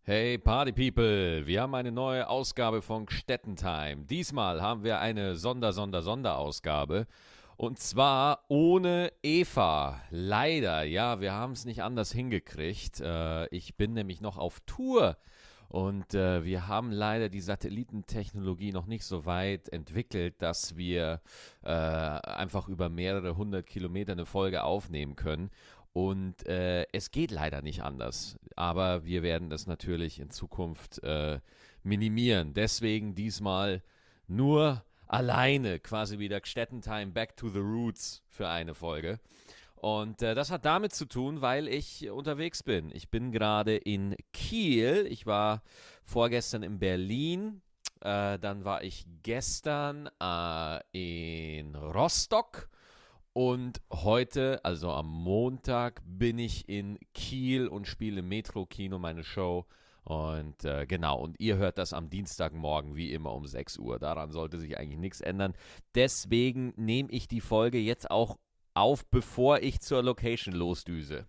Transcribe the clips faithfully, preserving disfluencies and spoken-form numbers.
Hey Party People, wir haben eine neue Ausgabe von Gstettentime. Diesmal haben wir eine Sonder-Sonder-Sonderausgabe und zwar ohne Eva. Leider, ja, wir haben es nicht anders hingekriegt. Äh, ich bin nämlich noch auf Tour und äh, wir haben leider die Satellitentechnologie noch nicht so weit entwickelt, dass wir äh, einfach über mehrere hundert Kilometer eine Folge aufnehmen können. Und äh, es geht leider nicht anders. Aber wir werden das natürlich in Zukunft äh, minimieren. Deswegen diesmal nur alleine, quasi wieder Gstettentime Back to the Roots für eine Folge. Und äh, das hat damit zu tun, weil ich unterwegs bin. Ich bin gerade in Kiel. Ich war vorgestern in Berlin. Äh, dann war ich gestern äh, in Rostock. Und heute, also am Montag, bin ich in Kiel und spiele im Metro-Kino meine Show. Und äh, genau, und ihr hört das am Dienstagmorgen, wie immer um sechs Uhr. Daran sollte sich eigentlich nichts ändern. Deswegen nehme ich die Folge jetzt auch auf, bevor ich zur Location losdüse.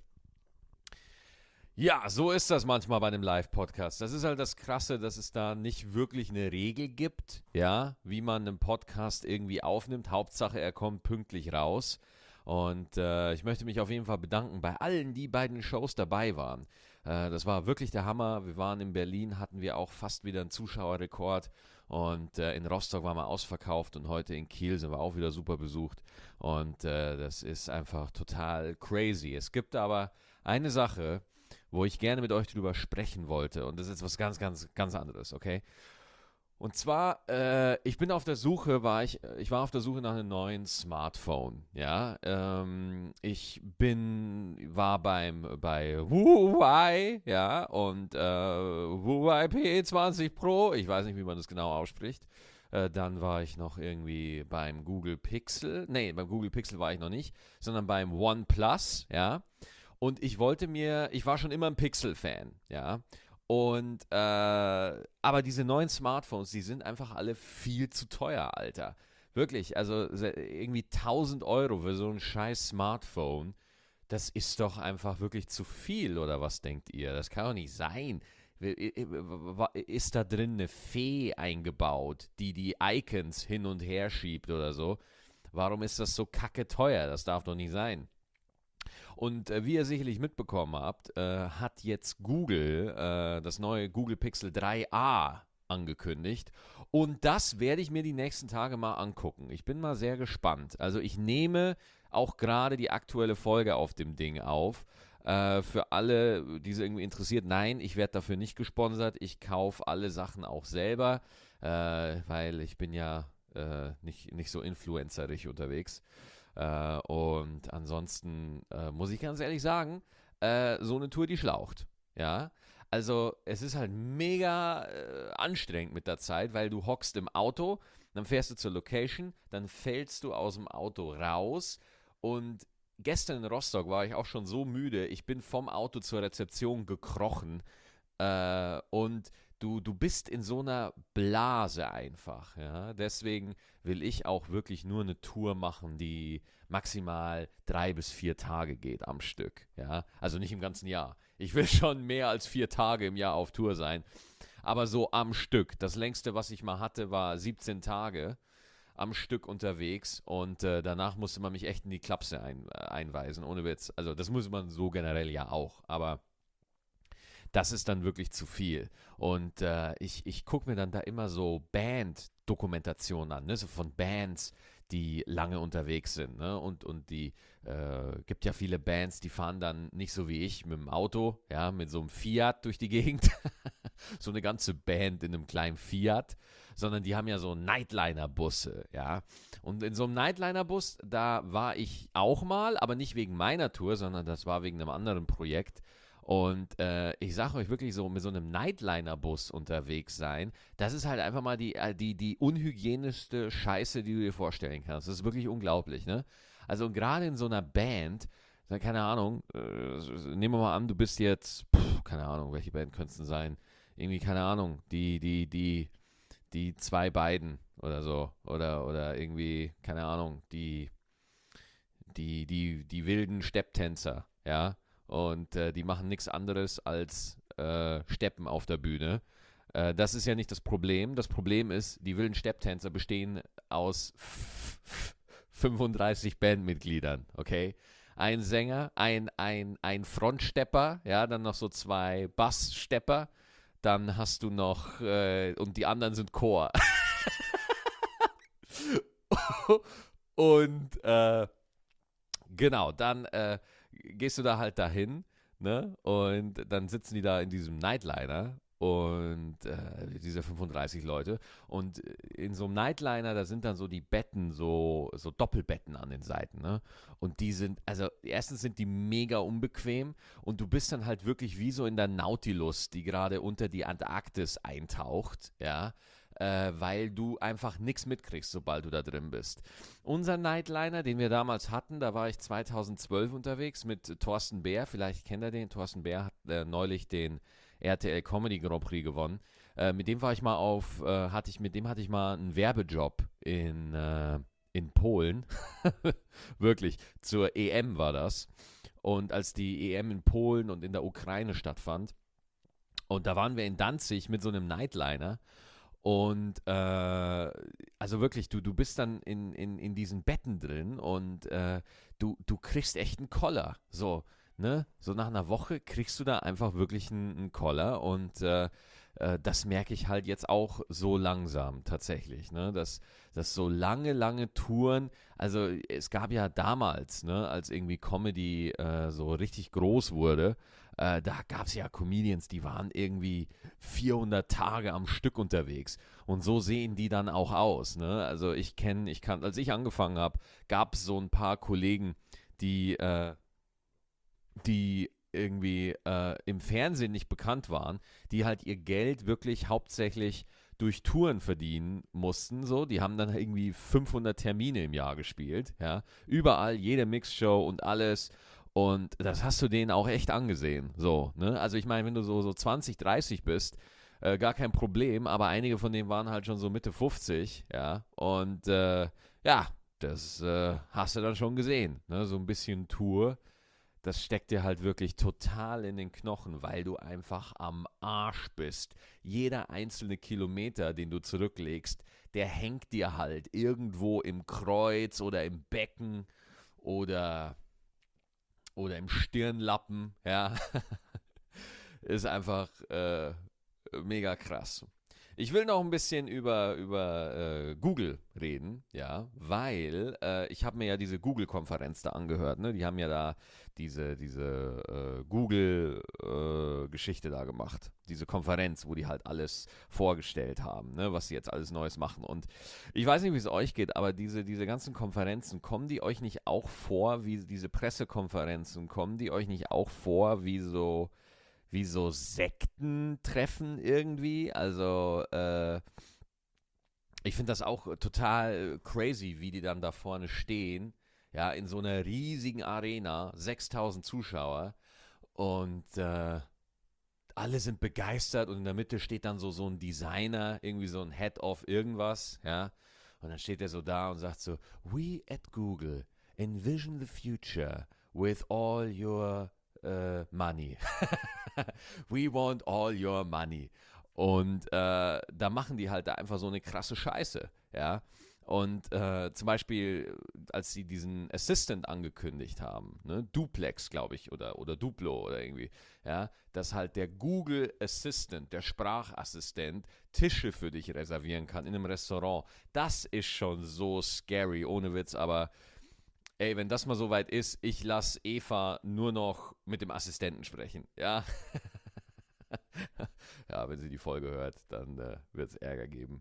Ja, so ist das manchmal bei einem Live-Podcast. Das ist halt das Krasse, dass es da nicht wirklich eine Regel gibt, ja, wie man einen Podcast irgendwie aufnimmt. Hauptsache, er kommt pünktlich raus. Und äh, ich möchte mich auf jeden Fall bedanken bei allen, die bei den Shows dabei waren. Äh, das war wirklich der Hammer. Wir waren in Berlin, hatten wir auch fast wieder einen Zuschauerrekord. Und äh, in Rostock waren wir ausverkauft und heute in Kiel sind wir auch wieder super besucht. Und äh, das ist einfach total crazy. Es gibt aber eine Sache, wo ich gerne mit euch drüber sprechen wollte. Und das ist was ganz, ganz, ganz anderes, okay? Und zwar, äh, ich bin auf der Suche, war ich, ich war auf der Suche nach einem neuen Smartphone, ja. Ähm, ich bin, war beim, bei Huawei, ja, und äh, Huawei P zwanzig Pro, ich weiß nicht, wie man das genau ausspricht. Äh, dann war ich noch irgendwie beim Google Pixel, nee, beim Google Pixel war ich noch nicht, sondern beim OnePlus, ja. Und ich wollte mir, ich war schon immer ein Pixel-Fan, ja. Und, äh, aber diese neuen Smartphones, die sind einfach alle viel zu teuer, Alter. Wirklich, also se- irgendwie tausend Euro für so ein scheiß Smartphone, das ist doch einfach wirklich zu viel, oder was denkt ihr? Das kann doch nicht sein. Ist da drin eine Fee eingebaut, die die Icons hin und her schiebt oder so? Warum ist das so kacke teuer? Das darf doch nicht sein. Und äh, wie ihr sicherlich mitbekommen habt, äh, hat jetzt Google äh, das neue Google Pixel drei a angekündigt. Und das werde ich mir die nächsten Tage mal angucken. Ich bin mal sehr gespannt. Also ich nehme auch gerade die aktuelle Folge auf dem Ding auf. Äh, für alle, die es irgendwie interessiert, nein, ich werde dafür nicht gesponsert. Ich kaufe alle Sachen auch selber, äh, weil ich bin ja äh, nicht, nicht so influencerig unterwegs. Äh, und ansonsten äh, muss ich ganz ehrlich sagen, äh, so eine Tour, die schlaucht. Ja, also es ist halt mega äh, anstrengend mit der Zeit, weil du hockst im Auto, dann fährst du zur Location, dann fällst du aus dem Auto raus und gestern in Rostock war ich auch schon so müde, ich bin vom Auto zur Rezeption gekrochen äh, und du, du bist in so einer Blase einfach. Ja? Deswegen will ich auch wirklich nur eine Tour machen, die maximal drei bis vier Tage geht am Stück. Ja? Also nicht im ganzen Jahr. Ich will schon mehr als vier Tage im Jahr auf Tour sein. Aber so am Stück. Das längste, was ich mal hatte, war siebzehn Tage am Stück unterwegs und äh, danach musste man mich echt in die Klapse ein, äh, einweisen, ohne Witz. Also das muss man so generell ja auch, aber das ist dann wirklich zu viel. Und äh, ich, ich gucke mir dann da immer so Band-Dokumentationen an, ne? So von Bands, die lange unterwegs sind. Ne? Und, und die äh, gibt ja viele Bands, die fahren dann nicht so wie ich mit dem Auto, ja, mit so einem Fiat durch die Gegend. So eine ganze Band in einem kleinen Fiat, sondern die haben ja so Nightliner-Busse, ja. Und in so einem Nightliner-Bus, da war ich auch mal, aber nicht wegen meiner Tour, sondern das war wegen einem anderen Projekt. Und äh, ich sage euch wirklich so, mit so einem Nightliner-Bus unterwegs sein, das ist halt einfach mal die, äh, die, die unhygienischste Scheiße, die du dir vorstellen kannst. Das ist wirklich unglaublich, ne? Also gerade in so einer Band, so, keine Ahnung, äh, nehmen wir mal an, du bist jetzt, pff, keine Ahnung, welche Band könnte es denn sein? Irgendwie, keine Ahnung, die, die, die, die zwei beiden oder so. Oder, oder irgendwie, keine Ahnung, die, die, die, die wilden Stepptänzer, ja. Und äh, die machen nichts anderes als äh, Steppen auf der Bühne. Äh, das ist ja nicht das Problem. Das Problem ist, die wilden Stepptänzer bestehen aus fünfunddreißig Bandmitgliedern, okay? Ein Sänger, ein, ein, ein Frontstepper, ja, dann noch so zwei Bassstepper, dann hast du noch, äh, und die anderen sind Chor. Und äh, genau, dann äh, gehst du da halt dahin, ne? Und dann sitzen die da in diesem Nightliner und äh, diese fünfunddreißig Leute. Und in so einem Nightliner, da sind dann so die Betten, so, so Doppelbetten an den Seiten, ne? Und die sind, also erstens sind die mega unbequem und du bist dann halt wirklich wie so in der Nautilus, die gerade unter die Antarktis eintaucht, ja. Äh, weil du einfach nichts mitkriegst, sobald du da drin bist. Unser Nightliner, den wir damals hatten, da war ich zweitausendzwölf unterwegs mit Thorsten Bär, vielleicht kennt ihr den, Thorsten Bär hat äh, neulich den R T L Comedy Grand Prix gewonnen. Äh, mit dem war ich mal auf, äh, hatte ich, mit dem hatte ich mal einen Werbejob in, äh, in Polen. Wirklich, zur E M war das. Und als die E M in Polen und in der Ukraine stattfand, und da waren wir in Danzig mit so einem Nightliner. Und äh, also wirklich, du, du bist dann in, in, in diesen Betten drin und äh, du, du kriegst echt einen Koller. So, ne? So nach einer Woche kriegst du da einfach wirklich einen, einen Koller und äh, äh, das merke ich halt jetzt auch so langsam tatsächlich, ne? Dass, dass so lange, lange Touren, also es gab ja damals, ne, als irgendwie Comedy äh, so richtig groß wurde, Äh, da gab es ja Comedians, die waren irgendwie vierhundert Tage am Stück unterwegs. Und so sehen die dann auch aus. Ne? Also ich kenne, ich kann, als ich angefangen habe, gab es so ein paar Kollegen, die, äh, die irgendwie äh, im Fernsehen nicht bekannt waren, die halt ihr Geld wirklich hauptsächlich durch Touren verdienen mussten. So, die haben dann irgendwie fünfhundert Termine im Jahr gespielt. Ja? Überall, jede Mixshow und alles. Und das hast du denen auch echt angesehen. So, ne? Also ich meine, wenn du so, so zwanzig, dreißig bist, äh, gar kein Problem, aber einige von denen waren halt schon so Mitte fünfzig, ja. Und äh, ja, das äh, hast du dann schon gesehen. Ne? So ein bisschen Tour, das steckt dir halt wirklich total in den Knochen, weil du einfach am Arsch bist. Jeder einzelne Kilometer, den du zurücklegst, der hängt dir halt irgendwo im Kreuz oder im Becken oder oder im Stirnlappen, ja, ist einfach äh, mega krass. Ich will noch ein bisschen über, über äh, Google reden, ja, weil äh, ich habe mir ja diese Google-Konferenz da angehört, ne? Die haben ja da diese, diese äh, Google-Geschichte äh, da gemacht, diese Konferenz, wo die halt alles vorgestellt haben, ne? Was sie jetzt alles Neues machen. Und ich weiß nicht, wie es euch geht, aber diese, diese ganzen Konferenzen, kommen die euch nicht auch vor, wie diese Pressekonferenzen, kommen die euch nicht auch vor, wie so wie so Sektentreffen irgendwie. Also äh, ich finde das auch total crazy, wie die dann da vorne stehen, ja, in so einer riesigen Arena, sechstausend Zuschauer und äh, alle sind begeistert und in der Mitte steht dann so, so ein Designer, irgendwie so ein Head of irgendwas, ja, und dann steht er so da und sagt so, we at Google envision the future with all your uh, money. We want all your money. Und äh, da machen die halt da einfach so eine krasse Scheiße, ja. Und äh, zum Beispiel, als sie diesen Assistant angekündigt haben, ne, Duplex, glaube ich, oder, oder Duplo oder irgendwie, ja, dass halt der Google Assistant, der Sprachassistent, Tische für dich reservieren kann in einem Restaurant. Das ist schon so scary, ohne Witz, aber ey, wenn das mal so weit ist, ich lasse Eva nur noch mit dem Assistenten sprechen, ja. Ja, wenn sie die Folge hört, dann äh, wird es Ärger geben.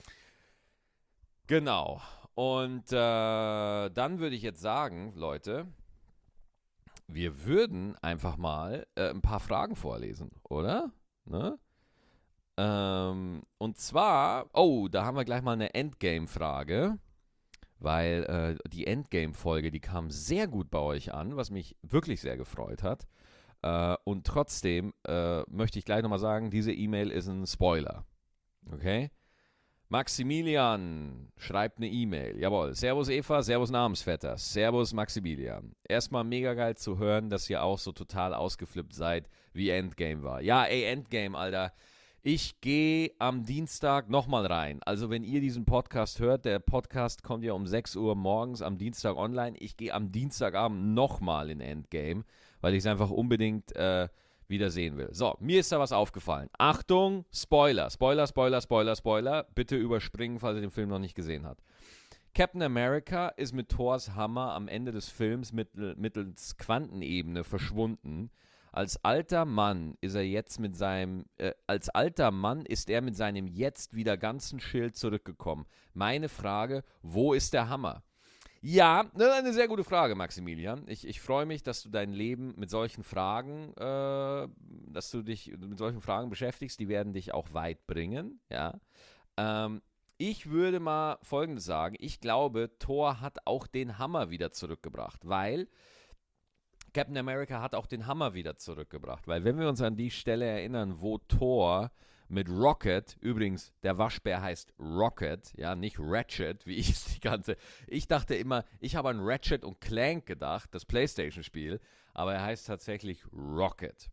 Genau. Und äh, dann würde ich jetzt sagen, Leute, wir würden einfach mal äh, ein paar Fragen vorlesen, oder? Ne? Ähm, und zwar, oh, da haben wir gleich mal eine Endgame-Frage. Weil äh, die Endgame-Folge, die kam sehr gut bei euch an, was mich wirklich sehr gefreut hat. Äh, und trotzdem äh, möchte ich gleich nochmal sagen, diese E-Mail ist ein Spoiler. Okay? Maximilian schreibt eine E-Mail. Jawohl. Servus Eva, Servus Namensvetter, Servus Maximilian. Erstmal mega geil zu hören, dass ihr auch so total ausgeflippt seid, wie Endgame war. Ja, ey, Endgame, Alter. Ich gehe am Dienstag nochmal rein. Also wenn ihr diesen Podcast hört, der Podcast kommt ja um sechs Uhr morgens am Dienstag online. Ich gehe am Dienstagabend nochmal in Endgame, weil ich es einfach unbedingt äh, wieder sehen will. So, mir ist da was aufgefallen. Achtung, Spoiler, Spoiler, Spoiler, Spoiler, Spoiler. Bitte überspringen, falls ihr den Film noch nicht gesehen habt. Captain America ist mit Thors Hammer am Ende des Films mittel, mittels Quantenebene verschwunden. Als alter Mann ist er jetzt mit seinem, äh, als alter Mann ist er mit seinem jetzt wieder ganzen Schild zurückgekommen. Meine Frage, wo ist der Hammer? Ja, eine sehr gute Frage, Maximilian. Ich, ich freue mich, dass du dein Leben mit solchen Fragen, äh, dass du dich mit solchen Fragen beschäftigst. Die werden dich auch weit bringen, ja. Ähm, ich würde mal Folgendes sagen. Ich glaube, Thor hat auch den Hammer wieder zurückgebracht, weil Captain America hat auch den Hammer wieder zurückgebracht, weil wenn wir uns an die Stelle erinnern, wo Thor mit Rocket, übrigens, der Waschbär heißt Rocket, ja, nicht Ratchet, wie ich es die ganze, ich dachte immer, ich habe an Ratchet und Clank gedacht, das Playstation-Spiel, aber er heißt tatsächlich Rocket.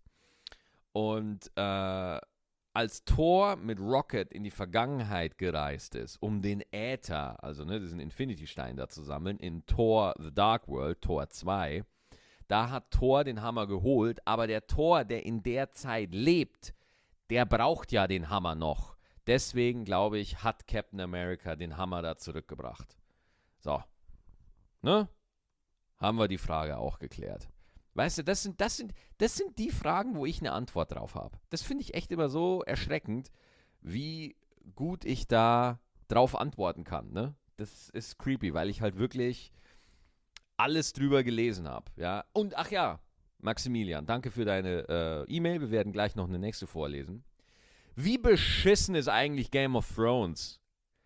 Und äh, als Thor mit Rocket in die Vergangenheit gereist ist, um den Äther, also ne, diesen Infinity-Stein da zu sammeln, in Thor The Dark World, Thor zwei, da hat Thor den Hammer geholt, aber der Thor, der in der Zeit lebt, der braucht ja den Hammer noch. Deswegen, glaube ich, hat Captain America den Hammer da zurückgebracht. So. Ne? Haben wir die Frage auch geklärt. Weißt du, das sind, das sind, das sind die Fragen, wo ich eine Antwort drauf habe. Das finde ich echt immer so erschreckend, wie gut ich da drauf antworten kann. Ne? Das ist creepy, weil ich halt wirklich alles drüber gelesen habe. Ja? Und ach ja, Maximilian, danke für deine äh, E-Mail. Wir werden gleich noch eine nächste vorlesen. Wie beschissen ist eigentlich Game of Thrones?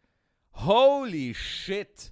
Holy shit!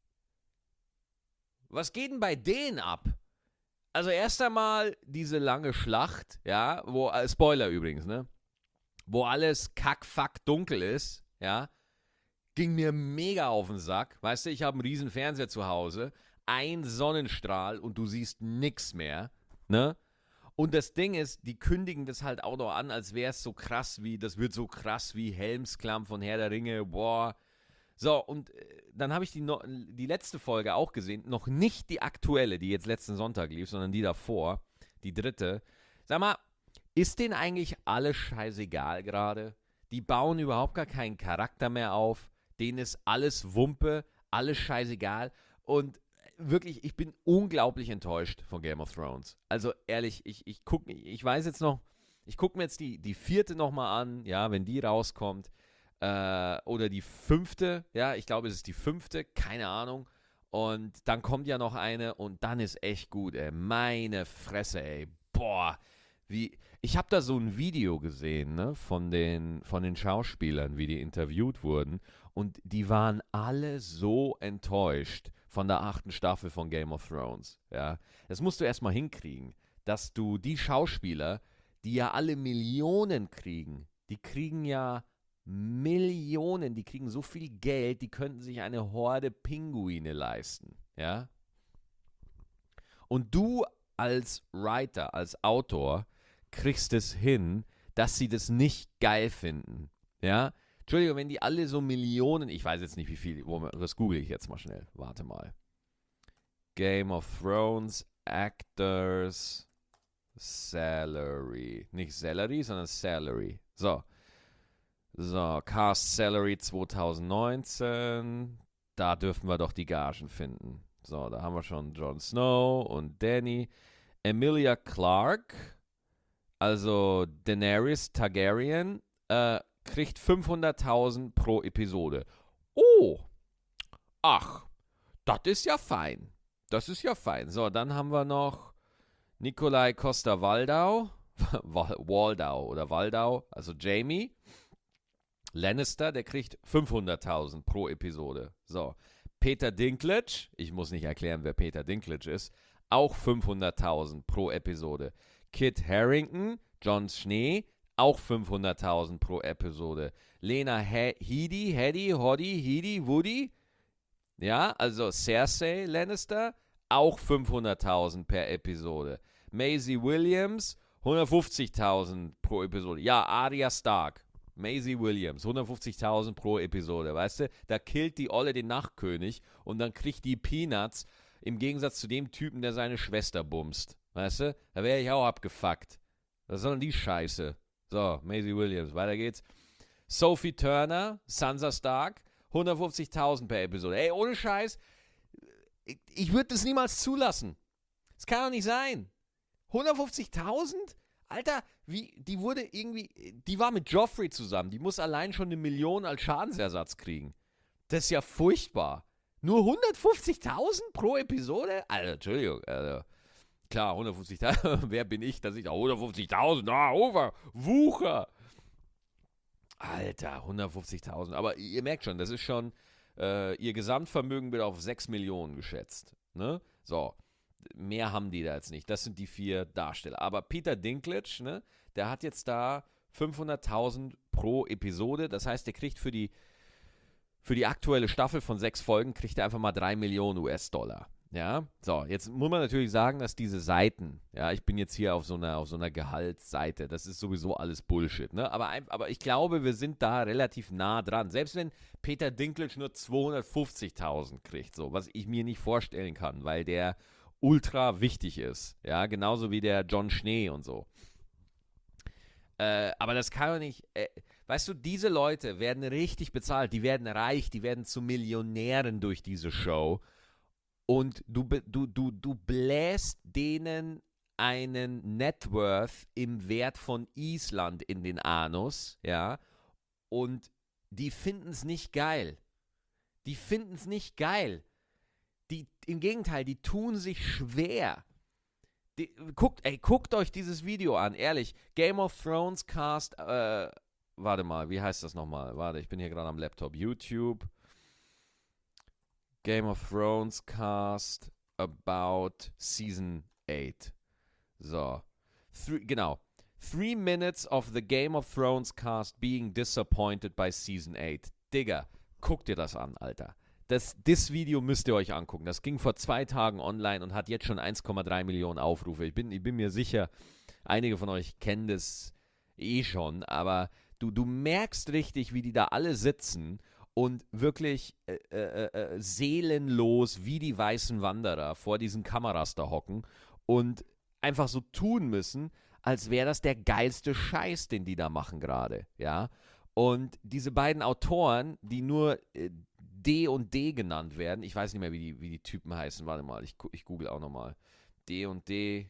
Was geht denn bei denen ab? Also erst einmal diese lange Schlacht, ja, wo, äh, Spoiler übrigens, ne? Wo alles kack-fuck dunkel ist, ja, ging mir mega auf den Sack. Weißt du, ich habe einen riesen Fernseher zu Hause, ein Sonnenstrahl und du siehst nix mehr. Ne? Und das Ding ist, die kündigen das halt auch noch an, als wäre es so krass wie, das wird so krass wie Helmsklamm von Herr der Ringe, boah. So, und äh, dann habe ich die, no- die letzte Folge auch gesehen, noch nicht die aktuelle, die jetzt letzten Sonntag lief, sondern die davor, die dritte. Sag mal, ist denen eigentlich alles scheißegal gerade? Die bauen überhaupt gar keinen Charakter mehr auf, denen ist alles Wumpe, alles scheißegal und wirklich, ich bin unglaublich enttäuscht von Game of Thrones. Also ehrlich, ich, ich gucke, ich weiß jetzt noch, ich gucke mir jetzt die, die vierte nochmal an, ja, wenn die rauskommt. Äh, oder die fünfte, ja, ich glaube, es ist die fünfte, keine Ahnung. Und dann kommt ja noch eine und dann ist echt gut, ey. Meine Fresse, ey. Boah. Wie, ich habe da so ein Video gesehen, ne, von den, von den Schauspielern, wie die interviewt wurden. Und die waren alle so enttäuscht von der achten Staffel von Game of Thrones. Ja, das musst du erstmal hinkriegen, dass du die Schauspieler, die ja alle Millionen kriegen, die kriegen ja Millionen, die kriegen so viel Geld, die könnten sich eine Horde Pinguine leisten. Ja, und du als Writer, als Autor, kriegst es hin, dass sie das nicht geil finden. Ja, Entschuldigung, wenn die alle so Millionen, ich weiß jetzt nicht wie viel, das google ich jetzt mal schnell, warte mal. Game of Thrones Actors Salary. Nicht Salary, sondern Salary. So. So, Cast Salary zwanzig neunzehn. Da dürfen wir doch die Gagen finden. So, da haben wir schon Jon Snow und Dany. Emilia Clarke, also Daenerys Targaryen, äh, kriegt fünfhunderttausend pro Episode. Oh, ach, das ist ja fein. Das ist ja fein. So, dann haben wir noch Nikolai Coster-Waldau, Waldau oder Waldau, also Jamie Lannister, der kriegt fünfhunderttausend pro Episode. So, Peter Dinklage, ich muss nicht erklären, wer Peter Dinklage ist, auch fünfhunderttausend pro Episode. Kit Harington, Jon Schnee, auch fünfhunderttausend pro Episode. Lena He- Headey, Headey, Hoddy, Headey, Woody, ja, also Cersei Lannister, auch fünfhunderttausend per Episode. Maisie Williams, hundertfünfzigtausend pro Episode. Ja, Arya Stark, Maisie Williams, hundertfünfzigtausend pro Episode, weißt du? Da killt die Olle den Nachtkönig und dann kriegt die Peanuts im Gegensatz zu dem Typen, der seine Schwester bumst, weißt du? Da wäre ich auch abgefuckt. Was soll denn die Scheiße? So, Maisie Williams, weiter geht's. Sophie Turner, Sansa Stark, hundertfünfzigtausend per Episode. Ey, ohne Scheiß, ich, ich würde das niemals zulassen. Das kann doch nicht sein. hundertfünfzigtausend? Alter, wie, die wurde irgendwie, die war mit Joffrey zusammen. Die muss allein schon eine Million als Schadensersatz kriegen. Das ist ja furchtbar. Nur hundertfünfzigtausend pro Episode? Alter, Entschuldigung, Alter. Klar, hundertfünfzigtausend, wer bin ich, dass ich da hundertfünfzigtausend, na, over, Wucher. Alter, hundertfünfzigtausend. Aber ihr merkt schon, das ist schon, äh, ihr Gesamtvermögen wird auf sechs Millionen geschätzt. Ne? So, mehr haben die da jetzt nicht. Das sind die vier Darsteller. Aber Peter Dinklage, ne, der hat jetzt da fünfhunderttausend pro Episode. Das heißt, der kriegt für die, für die aktuelle Staffel von sechs Folgen, kriegt er einfach mal drei Millionen U S-Dollar. Ja, so, jetzt muss man natürlich sagen, dass diese Seiten, ja, ich bin jetzt hier auf so einer, auf so einer Gehaltsseite, das ist sowieso alles Bullshit, ne, aber, aber ich glaube, wir sind da relativ nah dran, selbst wenn Peter Dinklage nur zweihundertfünfzigtausend kriegt, so, was ich mir nicht vorstellen kann, weil der ultra wichtig ist, ja, genauso wie der John Schnee und so. Äh, aber das kann doch nicht, äh, weißt du, diese Leute werden richtig bezahlt, die werden reich, die werden zu Millionären durch diese Show. Und du, du, du, du bläst denen einen Net Worth im Wert von Island in den Anus, ja, und die finden es nicht geil. Die finden es nicht geil. Die, im Gegenteil, die tun sich schwer. Die, guckt, ey, guckt euch dieses Video an, ehrlich. Game of Thrones Cast, äh, warte mal, wie heißt das nochmal? Warte, ich bin hier gerade am Laptop. YouTube. Game of Thrones Cast about Season eight. So. Three, genau. Three minutes of the Game of Thrones cast being disappointed by Season eight. Digga, guckt dir das an, Alter. Das, das Video müsst ihr euch angucken. Das ging vor zwei Tagen online und hat jetzt schon eins Komma drei Millionen Aufrufe. Ich bin, ich bin mir sicher, einige von euch kennen das eh schon, aber du, du merkst richtig, wie die da alle sitzen und wirklich äh, äh, äh, seelenlos wie die weißen Wanderer vor diesen Kameras da hocken und einfach so tun müssen, als wäre das der geilste Scheiß, den die da machen gerade, ja. Und diese beiden Autoren, die nur äh, D und D genannt werden, ich weiß nicht mehr, wie die, wie die Typen heißen, warte mal, ich, ich google auch nochmal. D und D.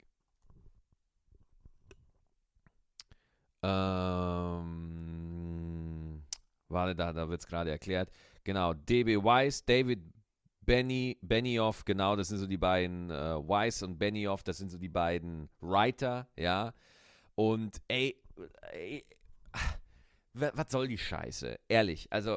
Ähm, warte, da, da wird es gerade erklärt. Genau, D B Weiss, David Benny, Benioff, genau, das sind so die beiden, äh, Weiss und Benioff, das sind so die beiden Writer, ja. Und ey, ey was soll die Scheiße? Ehrlich, also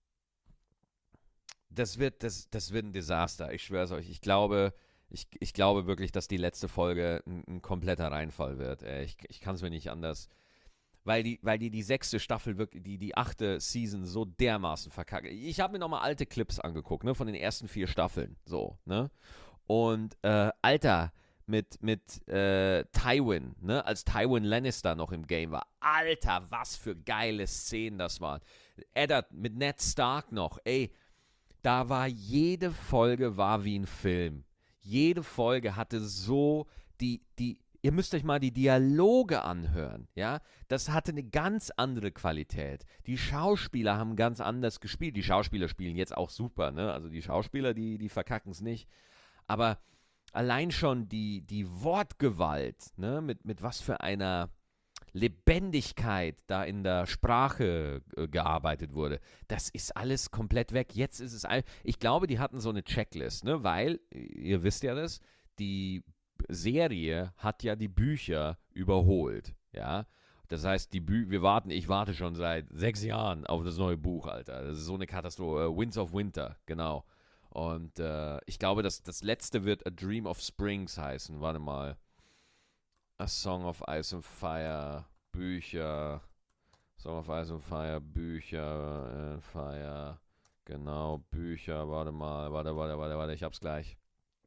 das wird, das, das wird ein Desaster, ich schwör's euch. Ich glaube, ich, ich glaube wirklich, dass die letzte Folge ein, ein kompletter Reinfall wird. Ich, ich kann es mir nicht anders, weil die, weil die die sechste Staffel, wirklich, die, die achte Season so dermaßen verkackt. Ich habe mir nochmal alte Clips angeguckt, ne, von den ersten vier Staffeln, so, ne, und, äh, Alter, mit, mit äh, Tywin, ne, als Tywin Lannister noch im Game war. Alter, was für geile Szenen das waren. Eddard mit Ned Stark noch, ey, da war jede Folge war wie ein Film. Jede Folge hatte so die, die, ihr müsst euch mal die Dialoge anhören, ja, das hatte eine ganz andere Qualität. Die Schauspieler haben ganz anders gespielt. Die Schauspieler spielen jetzt auch super, ne, also die Schauspieler, die, die verkacken es nicht, aber allein schon die, die Wortgewalt, ne, mit, mit was für einer Lebendigkeit da in der Sprache äh, gearbeitet wurde, das ist alles komplett weg. Jetzt ist es, all, ich glaube, die hatten so eine Checklist, ne, weil, ihr wisst ja das, die Serie hat ja die Bücher überholt, ja. Das heißt, die Bü wir warten, ich warte schon seit sechs Jahren auf das neue Buch, Alter. Das ist so eine Katastrophe. Winds of Winter, genau. Und äh, ich glaube, dass das letzte wird A Dream of Springs heißen. Warte mal. A Song of Ice and Fire Bücher, Song of Ice and Fire, Bücher, äh, Fire, genau, Bücher, warte mal, warte, warte, warte, warte, ich hab's gleich.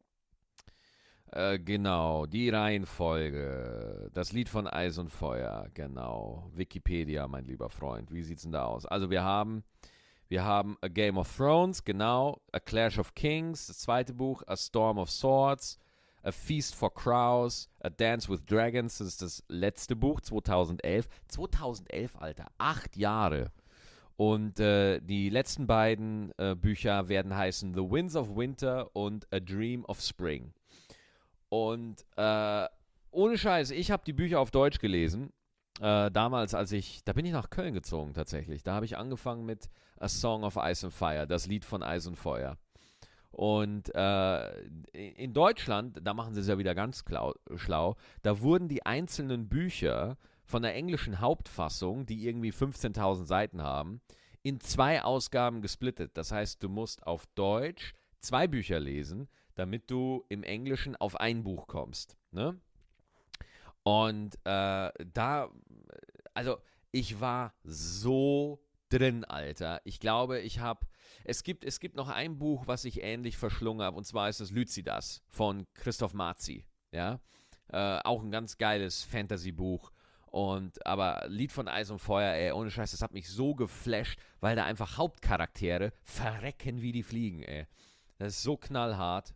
Äh, genau, die Reihenfolge, das Lied von Eis und Feuer, genau, Wikipedia, mein lieber Freund, wie sieht's denn da aus? Also wir haben, wir haben A Game of Thrones, genau, A Clash of Kings, das zweite Buch, A Storm of Swords, A Feast for Crows, A Dance with Dragons, das ist das letzte Buch, zweitausendelf. zweitausendelf, Alter, acht Jahre. Und äh, die letzten beiden äh, Bücher werden heißen The Winds of Winter und A Dream of Spring. Und äh, ohne Scheiß, ich habe die Bücher auf Deutsch gelesen. Äh, damals, als ich, da bin ich nach Köln gezogen tatsächlich. Da habe ich angefangen mit A Song of Ice and Fire, das Lied von Eis und Feuer. Und äh, in Deutschland, da machen sie es ja wieder ganz klau, schlau, da wurden die einzelnen Bücher von der englischen Hauptfassung, die irgendwie fünfzehntausend Seiten haben, in zwei Ausgaben gesplittet. Das heißt, du musst auf Deutsch zwei Bücher lesen, damit du im Englischen auf ein Buch kommst. Ne? Und äh, da, also ich war so drin, Alter. Ich glaube, ich habe, es gibt, es gibt noch ein Buch, was ich ähnlich verschlungen habe, und zwar ist es Lycidas von Christoph Marzi. Ja, äh, auch ein ganz geiles Fantasy-Buch. Und, aber Lied von Eis und Feuer, ey, ohne Scheiß, das hat mich so geflasht, weil da einfach Hauptcharaktere verrecken wie die Fliegen, ey. Das ist so knallhart.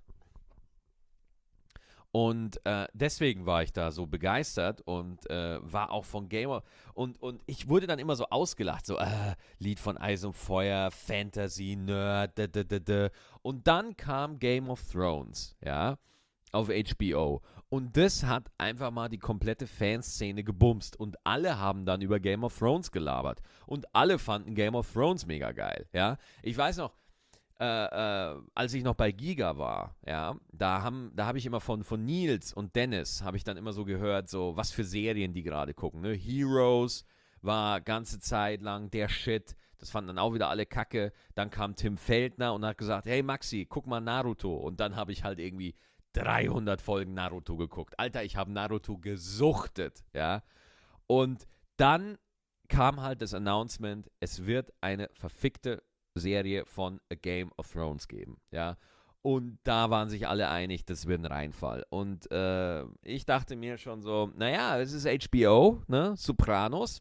Und äh, deswegen war ich da so begeistert und äh, war auch von Gamer. Und, und ich wurde dann immer so ausgelacht, so, äh, Lied von Eis und Feuer, Fantasy, Nerd, da, da, da, da. Und dann kam Game of Thrones, ja, auf H B O. Und das hat einfach mal die komplette Fanszene gebumst. Und alle haben dann über Game of Thrones gelabert. Und alle fanden Game of Thrones mega geil, ja. Ich weiß noch, Äh, äh, als ich noch bei Giga war, ja, da haben, da habe ich immer von, von Nils und Dennis, habe ich dann immer so gehört, so, was für Serien die gerade gucken, ne? Heroes war ganze Zeit lang der Shit, das fanden dann auch wieder alle kacke, dann kam Tim Feldner und hat gesagt, hey Maxi, guck mal Naruto, und dann habe ich halt irgendwie dreihundert Folgen Naruto geguckt. Alter, ich habe Naruto gesuchtet, ja, und dann kam halt das Announcement, es wird eine verfickte Serie von A Game of Thrones geben, ja. Und da waren sich alle einig, das wird ein Reinfall. Und äh, ich dachte mir schon so, naja, es ist H B O, ne, Sopranos.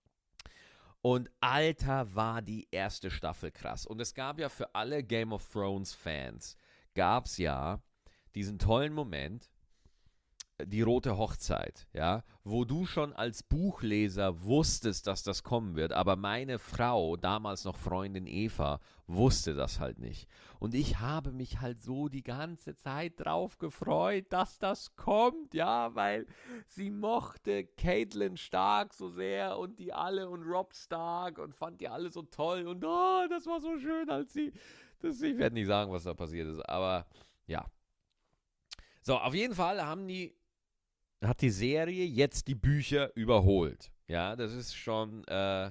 Und Alter, war die erste Staffel krass. Und es gab ja für alle Game of Thrones Fans, gab es ja diesen tollen Moment, die rote Hochzeit, ja, wo du schon als Buchleser wusstest, dass das kommen wird, aber meine Frau, damals noch Freundin Eva, wusste das halt nicht. Und ich habe mich halt so die ganze Zeit drauf gefreut, dass das kommt, ja, weil sie mochte Caitlin Stark so sehr und die alle und Robb Stark und fand die alle so toll und oh, das war so schön, als sie, das, ich werde nicht sagen, was da passiert ist, aber ja. So, auf jeden Fall haben die hat die Serie jetzt die Bücher überholt. Ja, das ist schon äh,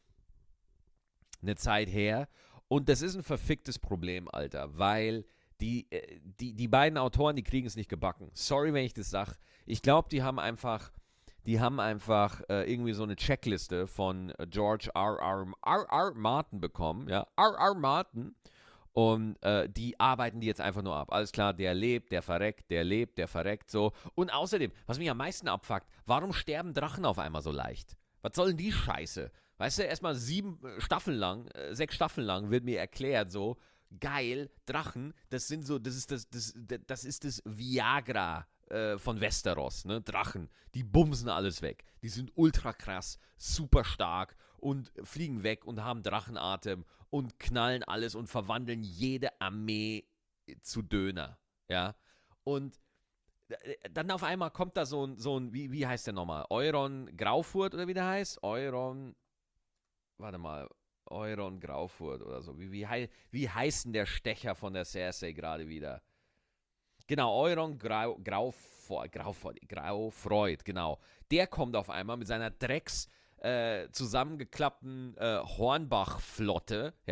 eine Zeit her. Und das ist ein verficktes Problem, Alter, weil die, äh, die, die beiden Autoren, die kriegen es nicht gebacken. Sorry, wenn ich das sage. Ich glaube, die haben einfach, die haben einfach äh, irgendwie so eine Checkliste von George R. R. R. R. Martin bekommen. Ja, R. R. Martin. Und äh, die arbeiten die jetzt einfach nur ab. Alles klar, der lebt, der verreckt, der lebt, der verreckt, so. Und außerdem, was mich am meisten abfuckt, warum sterben Drachen auf einmal so leicht? Was soll denn die Scheiße? Weißt du, erstmal sieben Staffeln lang, äh, sechs Staffeln lang wird mir erklärt, so, geil, Drachen, das sind so, das ist das, das, das ist das Viagra äh, von Westeros, ne? Drachen, die bumsen alles weg. Die sind ultra krass, super stark und fliegen weg und haben Drachenatem und knallen alles und verwandeln jede Armee zu Döner, ja. Und dann auf einmal kommt da so ein, so ein wie, wie heißt der nochmal? Euron Graufurt oder wie der heißt? Euron, warte mal, Euron Graufurt oder so. Wie, wie, hei, wie heißt denn der Stecher von der Cersei gerade wieder? Genau, Euron Grau, Graufort, Graufort, Graufreud, genau. Der kommt auf einmal mit seiner Drecks äh, zusammengeklappten äh, Hornbach-Flotte, ja,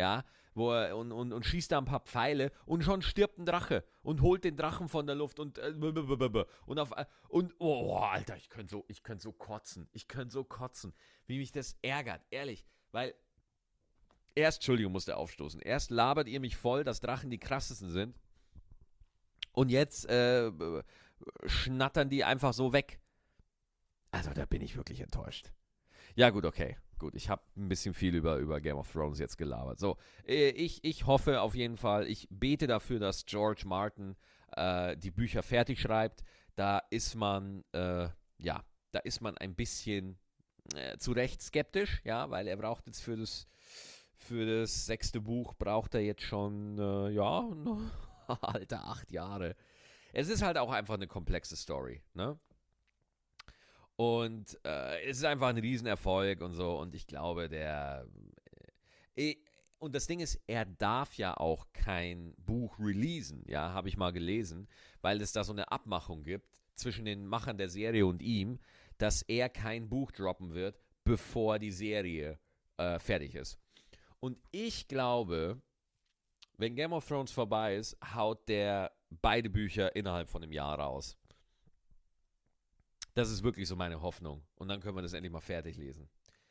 wo er und, und, und schießt da ein paar Pfeile und schon stirbt ein Drache und holt den Drachen von der Luft und äh, und auf und oh, Alter, ich könnte so, ich könnte so kotzen. Ich könnte so kotzen, wie mich das ärgert, ehrlich, weil erst, Entschuldigung, musste aufstoßen. Erst labert ihr mich voll, dass Drachen die krassesten sind. Und jetzt äh, schnattern die einfach so weg. Also da bin ich wirklich enttäuscht. Ja gut, okay. Gut, ich habe ein bisschen viel über, über Game of Thrones jetzt gelabert. So, äh, ich, ich hoffe auf jeden Fall, ich bete dafür, dass George Martin äh, die Bücher fertig schreibt. Da ist man, äh, ja, da ist man ein bisschen äh, zu Recht skeptisch, ja, weil er braucht jetzt für das, für das sechste Buch, braucht er jetzt schon, äh, ja, Alter, acht Jahre. Es ist halt auch einfach eine komplexe Story, ne? Und äh, es ist einfach ein Riesenerfolg und so. Und ich glaube, der. Äh, und das Ding ist, er darf ja auch kein Buch releasen, ja, habe ich mal gelesen, weil es da so eine Abmachung gibt zwischen den Machern der Serie und ihm, dass er kein Buch droppen wird, bevor die Serie äh, fertig ist. Und ich glaube, wenn Game of Thrones vorbei ist, haut der beide Bücher innerhalb von einem Jahr raus. Das ist wirklich so meine Hoffnung. Und dann können wir das endlich mal fertig lesen.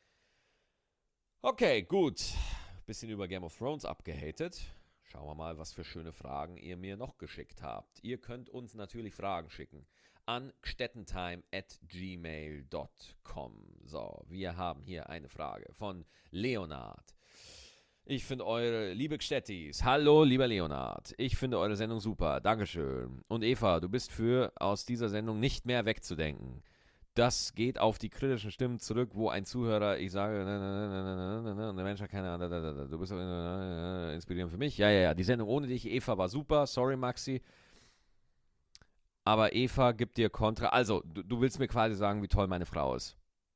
Okay, gut. Bisschen über Game of Thrones abgehatet. Schauen wir mal, was für schöne Fragen ihr mir noch geschickt habt. Ihr könnt uns natürlich Fragen schicken an gstettentime at gmail dot com. So, wir haben hier eine Frage von Leonard. Ich finde eure, liebe Gstettis, hallo lieber Leonard, ich finde eure Sendung super, Dankeschön. Und Eva, du bist für aus dieser Sendung nicht mehr wegzudenken. Das geht auf die kritischen Stimmen zurück, wo ein Zuhörer, ich sage, und der Mensch hat keine Ahnung, du bist inspirierend für mich. Ja, ja, ja, die Sendung ohne dich, Eva, war super, sorry Maxi. Aber Eva gibt dir Kontra, also du, du willst mir quasi sagen, wie toll meine Frau ist.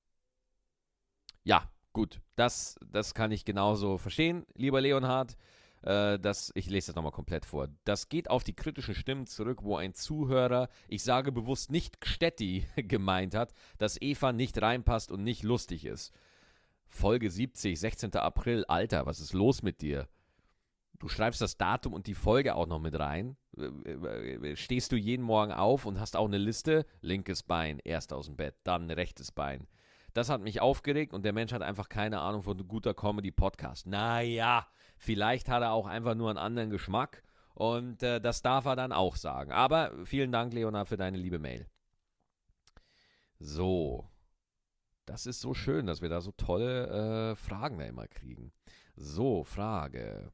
Ja. Gut, das, das kann ich genauso verstehen, lieber Leonhard. Äh, das, ich lese das nochmal komplett vor. Das geht auf die kritischen Stimmen zurück, wo ein Zuhörer, ich sage bewusst nicht Gstetti, gemeint hat, dass Eva nicht reinpasst und nicht lustig ist. Folge siebzig, sechzehnten April. Alter, was ist los mit dir? Du schreibst das Datum und die Folge auch noch mit rein. Stehst du jeden Morgen auf und hast auch eine Liste? Linkes Bein, erst aus dem Bett, dann rechtes Bein. Das hat mich aufgeregt und der Mensch hat einfach keine Ahnung von guter Comedy-Podcast. Naja, vielleicht hat er auch einfach nur einen anderen Geschmack und äh, das darf er dann auch sagen. Aber vielen Dank, Leonard, für deine liebe Mail. So, das ist so schön, dass wir da so tolle äh, Fragen da immer kriegen. So, Frage.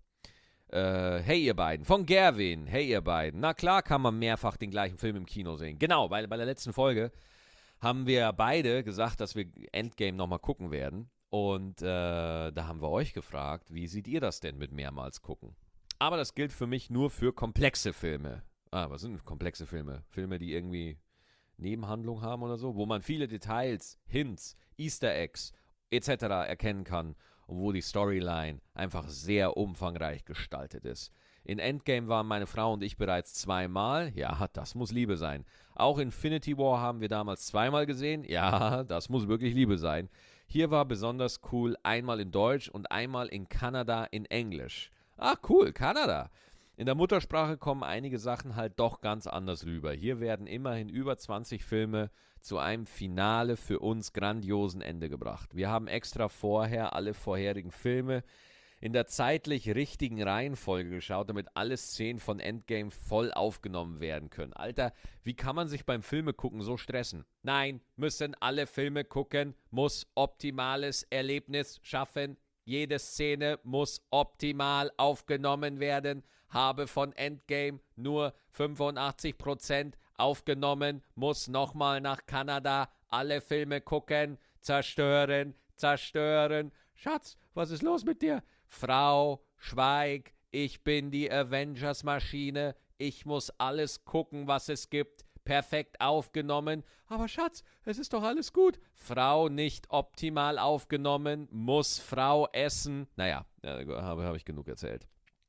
Äh, hey ihr beiden, von Gerwin. Hey ihr beiden. Na klar kann man mehrfach den gleichen Film im Kino sehen. Genau, weil bei der letzten Folge haben wir beide gesagt, dass wir Endgame nochmal gucken werden. Und äh, da haben wir euch gefragt, wie seht ihr das denn mit mehrmals gucken? Aber das gilt für mich nur für komplexe Filme. Ah, was sind komplexe Filme? Filme, die irgendwie Nebenhandlung haben oder so, wo man viele Details, Hints, Easter Eggs et cetera erkennen kann und wo die Storyline einfach sehr umfangreich gestaltet ist. In Endgame waren meine Frau und ich bereits zweimal. Ja, das muss Liebe sein. Auch Infinity War haben wir damals zweimal gesehen. Ja, das muss wirklich Liebe sein. Hier war besonders cool, einmal in Deutsch und einmal in Kanada in Englisch. Ah, cool, Kanada. In der Muttersprache kommen einige Sachen halt doch ganz anders rüber. Hier werden immerhin über zwanzig Filme zu einem Finale für uns grandiosen Ende gebracht. Wir haben extra vorher alle vorherigen Filme in der zeitlich richtigen Reihenfolge geschaut, damit alle Szenen von Endgame voll aufgenommen werden können. Alter, wie kann man sich beim Filme gucken so stressen? Nein, müssen alle Filme gucken, muss optimales Erlebnis schaffen. Jede Szene muss optimal aufgenommen werden. Habe von Endgame nur fünfundachtzig Prozent aufgenommen, muss nochmal nach Kanada alle Filme gucken, zerstören, zerstören. Schatz, was ist los mit dir? Frau, schweig, ich bin die Avengers-Maschine, ich muss alles gucken, was es gibt, perfekt aufgenommen, aber Schatz, es ist doch alles gut. Frau nicht optimal aufgenommen, muss Frau essen. Naja, habe hab ich genug erzählt.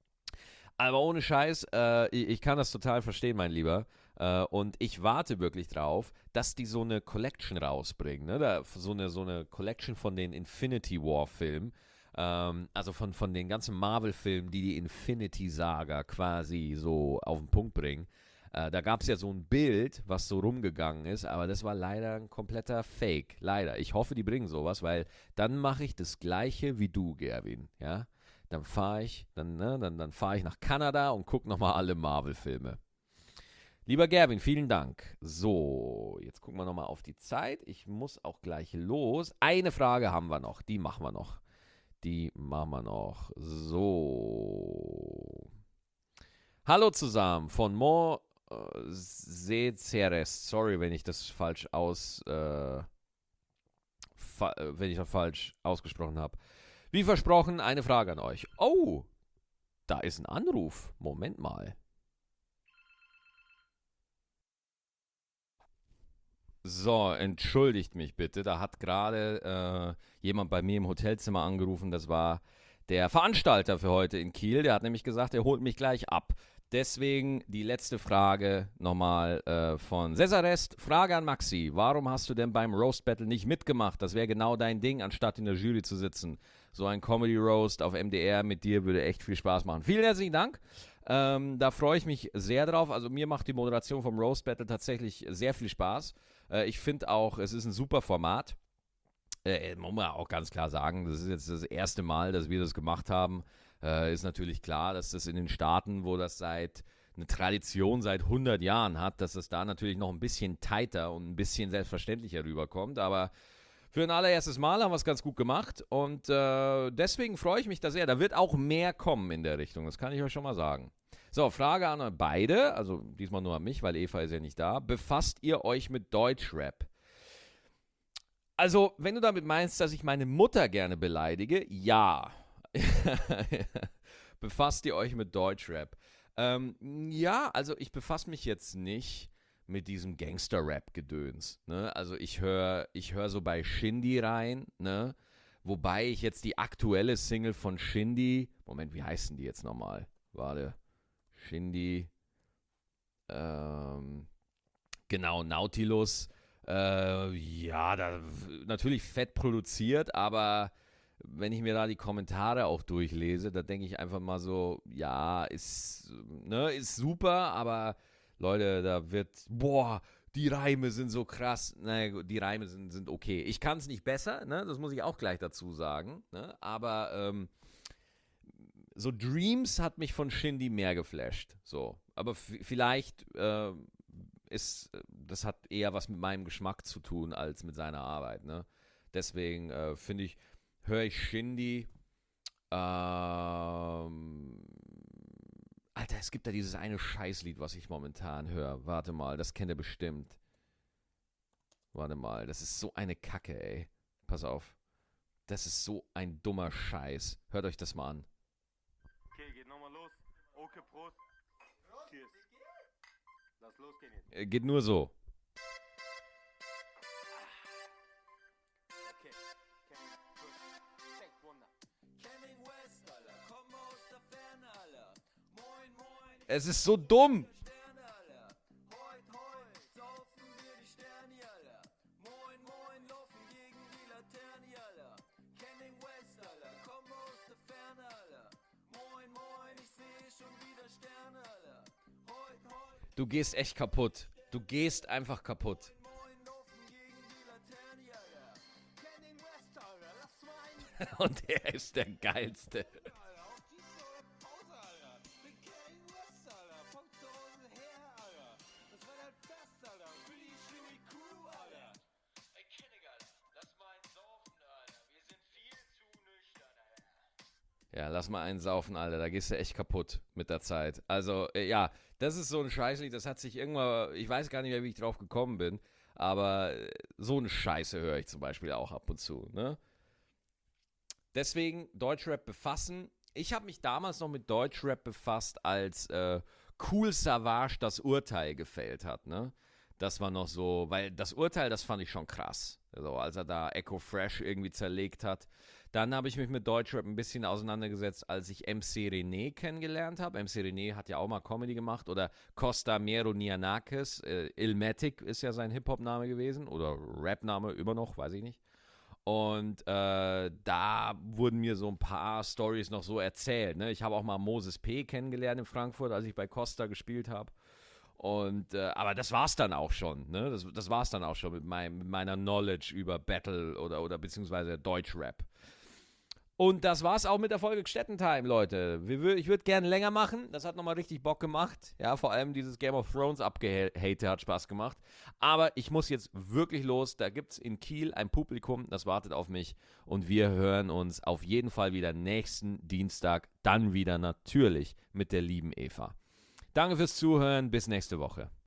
Aber ohne Scheiß, äh, ich, ich kann das total verstehen, mein Lieber. Äh, und ich warte wirklich drauf, dass die so eine Collection rausbringen. Ne? Da, so, eine, so eine Collection von den Infinity War Filmen. Ähm, also von, von den ganzen Marvel-Filmen, die die Infinity-Saga quasi so auf den Punkt bringen. Äh, da gab es ja so ein Bild, was so rumgegangen ist, aber das war leider ein kompletter Fake. Leider. Ich hoffe, die bringen sowas, weil dann mache ich das Gleiche wie du, Gerwin. Ja? Dann fahre ich, dann, ne, dann, dann fahre ich nach Kanada und gucke nochmal alle Marvel-Filme. Lieber Gerwin, vielen Dank. So, jetzt gucken wir nochmal auf die Zeit. Ich muss auch gleich los. Eine Frage haben wir noch, die machen wir noch. Die machen wir noch. So. Hallo zusammen von Mo äh, Seceres. Sorry, wenn ich das falsch aus, äh, fa wenn ich das falsch ausgesprochen habe. Wie versprochen, eine Frage an euch. Oh, da ist ein Anruf. Moment mal. So, entschuldigt mich bitte. Da hat gerade äh, jemand bei mir im Hotelzimmer angerufen. Das war der Veranstalter für heute in Kiel. Der hat nämlich gesagt, er holt mich gleich ab. Deswegen die letzte Frage nochmal äh, von Cesarest. Frage an Maxi. Warum hast du denn beim Roast Battle nicht mitgemacht? Das wäre genau dein Ding, anstatt in der Jury zu sitzen. So ein Comedy Roast auf M D R mit dir würde echt viel Spaß machen. Vielen herzlichen Dank. Ähm, da freue ich mich sehr drauf. Also mir macht die Moderation vom Roast Battle tatsächlich sehr viel Spaß. Äh, ich finde auch, es ist ein super Format. Äh, muss man auch ganz klar sagen, das ist jetzt das erste Mal, dass wir das gemacht haben. Äh, ist natürlich klar, dass das in den Staaten, wo das seit eine Tradition seit hundert Jahren hat, dass das da natürlich noch ein bisschen tighter und ein bisschen selbstverständlicher rüberkommt. Aber für ein allererstes Mal haben wir es ganz gut gemacht und äh, deswegen freue ich mich da sehr. Da wird auch mehr kommen in der Richtung, das kann ich euch schon mal sagen. So, Frage an euch beide, also diesmal nur an mich, weil Eva ist ja nicht da. Befasst ihr euch mit Deutschrap? Also, wenn du damit meinst, dass ich meine Mutter gerne beleidige, ja. Befasst ihr euch mit Deutschrap? Ähm, ja, also ich befasse mich jetzt nicht mit diesem Gangster-Rap-Gedöns. Ne? Also ich höre ich hör so bei Shindy rein, ne? Wobei ich jetzt die aktuelle Single von Shindy, Moment, wie heißen die jetzt nochmal? Warte, Shindy, ähm, genau, Nautilus, äh, ja, da, natürlich fett produziert, aber wenn ich mir da die Kommentare auch durchlese, da denke ich einfach mal so, ja, ist, ne, ist super, aber Leute, da wird, boah, die Reime sind so krass. Naja, die Reime sind, sind okay. Ich kann es nicht besser, ne, das muss ich auch gleich dazu sagen, ne, aber ähm, so Dreams hat mich von Shindy mehr geflasht, so. Aber vielleicht äh, ist, das hat eher was mit meinem Geschmack zu tun, als mit seiner Arbeit, ne. Deswegen äh, finde ich, höre ich Shindy. Ähm, Alter, es gibt da dieses eine Scheißlied, was ich momentan höre. Warte mal, das kennt ihr bestimmt. Warte mal, das ist so eine Kacke, ey. Pass auf. Das ist so ein dummer Scheiß. Hört euch das mal an. Okay, geht nochmal los. Okay, Prost. Cheers. Lass losgehen jetzt. Äh, Geht nur so. Okay. Kenning, Push, Check, Wunder. Kenning West, Alter. Komm aus der Ferne, Alter. Moin, moin. Es ist so dumm. Sterne, Alter. Heut, heut. Saufen wir die Sterne, Alter. Moin, moin. Laufen gegen die Laterne, Alter. Kenning West, Alter. Komm aus der Ferne, Alter. Moin, moin. Ich sehe schon wieder Sterne, Alter. Heut, heut. Du gehst echt kaputt. Du gehst einfach kaputt. Moin, laufen gegen die Laterne, Alter. Kenning West, Alter. Lass mal einen. Und er ist der Geilste. Alter, auf die Pause, Alter. Bin Kenning West, Alter. Von zu Hause her, Alter. Das war dein Fest, Alter. Für die Chewy Crew, Alter. Ey, Kenning, Alter. Lass mal einen saufen, Alter. Wir sind viel zu nüchtern, Alter. Ja, lass mal einen saufen, Alter. Da gehst du echt kaputt mit der Zeit. Also, äh, ja, das ist so ein Scheißlied. Das hat sich irgendwann, ich weiß gar nicht mehr, wie ich drauf gekommen bin, aber äh, so eine Scheiße höre ich zum Beispiel auch ab und zu, ne? Deswegen Deutschrap befassen. Ich habe mich damals noch mit Deutschrap befasst, als äh, Cool Savage das Urteil gefällt hat, ne? Das war noch so, weil das Urteil, das fand ich schon krass. Also, als er da Echo Fresh irgendwie zerlegt hat. Dann habe ich mich mit Deutschrap ein bisschen auseinandergesetzt, als ich M C René kennengelernt habe. M C René hat ja auch mal Comedy gemacht. Oder Costa Mero Nianakis. Äh, Illmatic ist ja sein Hip-Hop-Name gewesen. Oder Rap-Name immer noch, weiß ich nicht. Und äh, da wurden mir so ein paar Storys noch so erzählt. Ne? Ich habe auch mal Moses P. kennengelernt in Frankfurt, als ich bei Costa gespielt habe. Und, äh, aber das war's dann auch schon, ne? Das, das war's dann auch schon mit, mein, mit meiner Knowledge über Battle oder, oder beziehungsweise Deutschrap. Und das war's auch mit der Folge Gstettentime, Leute. Wir, ich würde gerne länger machen. Das hat nochmal richtig Bock gemacht. Ja, vor allem dieses Game of Thrones Abgehate hat Spaß gemacht. Aber ich muss jetzt wirklich los. Da gibt's in Kiel ein Publikum, das wartet auf mich. Und wir hören uns auf jeden Fall wieder nächsten Dienstag. Dann wieder natürlich mit der lieben Eva. Danke fürs Zuhören. Bis nächste Woche.